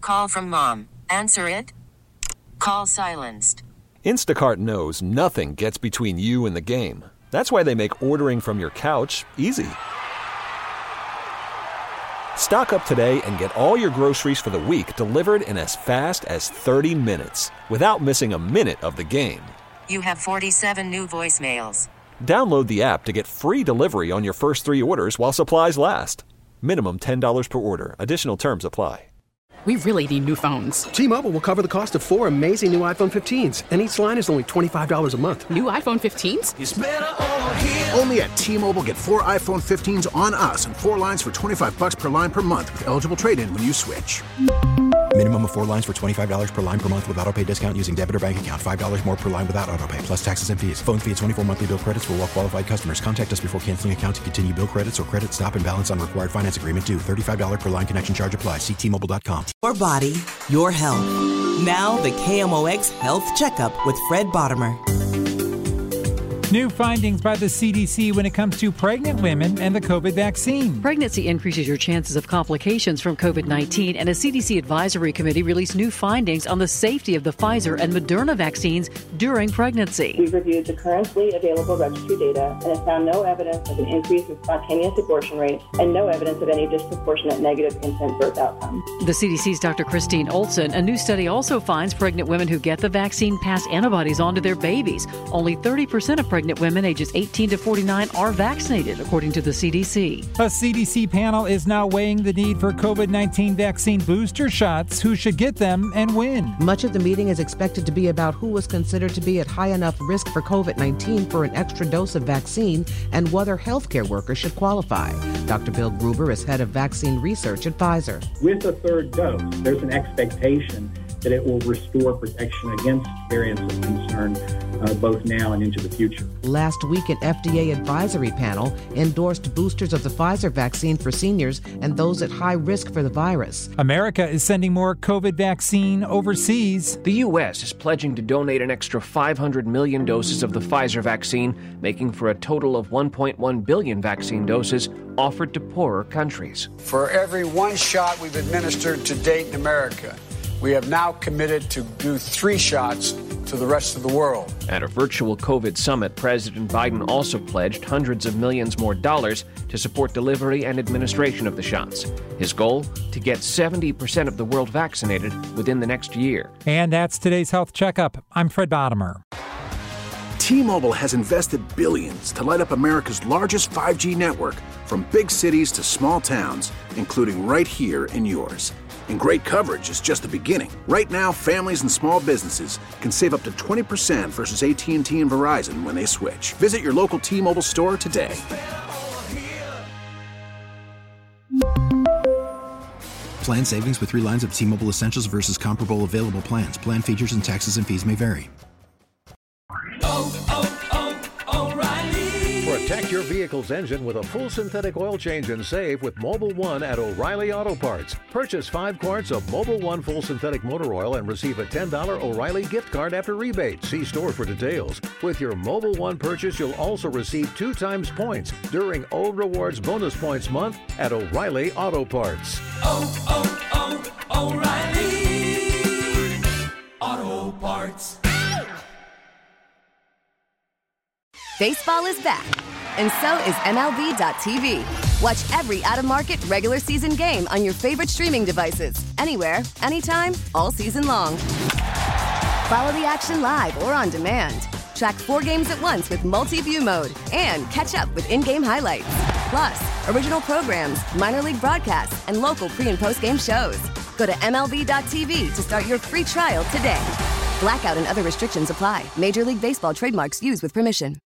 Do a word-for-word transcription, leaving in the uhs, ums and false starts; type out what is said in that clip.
call from mom. Answer it. Call silenced. Instacart knows nothing gets between you and the game. That's why they make ordering from your couch easy. Stock up today and get all your groceries for the week delivered in as fast as thirty minutes without missing a minute of the game. You have forty-seven new voicemails. Download the app to get free delivery on your first three orders while supplies last. Minimum ten dollars per order. Additional terms apply. We really need new phones. T-Mobile will cover the cost of four amazing new iPhone fifteens, and each line is only twenty-five dollars a month. New iPhone fifteens? It's better over here. Only at T-Mobile, get four iPhone fifteens on us and four lines for twenty-five bucks per line per month with eligible trade-in when you switch. Minimum of four lines for twenty-five dollars per line per month with autopay discount using debit or bank account. five dollars more per line without autopay, plus taxes and fees. Phone fee at twenty-four monthly bill credits for well-qualified customers. Contact us before canceling account to continue bill credits or credit stop and balance on required finance agreement due. thirty-five dollars per line connection charge applies. See T Mobile dot com. Your body, your health. Now the K M O X Health Checkup with Fred Bottomer. New findings by the C D C when it comes to pregnant women and the COVID vaccine. Pregnancy increases your chances of complications from COVID nineteen, and a C D C advisory committee released new findings on the safety of the Pfizer and Moderna vaccines during pregnancy. We've reviewed the currently available registry data and have found no evidence of an increase in spontaneous abortion rates and no evidence of any disproportionate negative infant birth outcomes. The C D C's Doctor Christine Olson. A new study also finds pregnant women who get the vaccine pass antibodies onto their babies. Only thirty percent of pregnant Pregnant women ages eighteen to forty-nine are vaccinated, according to the C D C. A C D C panel is now weighing the need for COVID nineteen vaccine booster shots, who should get them, and when. Much of the meeting is expected to be about who was considered to be at high enough risk for COVID nineteen for an extra dose of vaccine and whether healthcare workers should qualify. Doctor Bill Gruber is head of vaccine research at Pfizer. With a third dose, there's an expectation that it will restore protection against variants of concern uh, both now and into the future. Last week, an F D A advisory panel endorsed boosters of the Pfizer vaccine for seniors and those at high risk for the virus. America is sending more COVID vaccine overseas. The U S is pledging to donate an extra five hundred million doses of the Pfizer vaccine, making for a total of one point one billion vaccine doses offered to poorer countries. For every one shot we've administered to date in America, we have now committed to do three shots to the rest of the world. At a virtual COVID summit, President Biden also pledged hundreds of millions more dollars to support delivery and administration of the shots. His goal? To get seventy percent of the world vaccinated within the next year. And that's today's Health Checkup. I'm Fred Bottomer. T-Mobile has invested billions to light up America's largest five G network, from big cities to small towns, including right here in yours. And great coverage is just the beginning. Right now, families and small businesses can save up to twenty percent versus A T and T and Verizon when they switch. Visit your local T-Mobile store today. Plan savings with three lines of T-Mobile Essentials versus comparable available plans. Plan features and taxes and fees may vary. Oh, oh, oh, O'Reilly. Protect your vehicle's engine with a full synthetic oil change and save with Mobil one at O'Reilly Auto Parts. Purchase five quarts of Mobil one full synthetic motor oil and receive a ten dollars O'Reilly gift card after rebate. See store for details. With your Mobil one purchase, you'll also receive two times points during O Rewards Bonus Points Month at O'Reilly Auto Parts. Oh, oh, oh, O'Reilly Auto Parts. Baseball is back, and so is M L B dot T V. Watch every out-of-market regular season game on your favorite streaming devices, anywhere, anytime, all season long. Follow the action live or on demand. Track four games at once with multi-view mode and catch up with in-game highlights. Plus, original programs, minor league broadcasts, and local pre- and post-game shows. Go to M L B dot T V to start your free trial today. Blackout and other restrictions apply. Major League Baseball trademarks used with permission.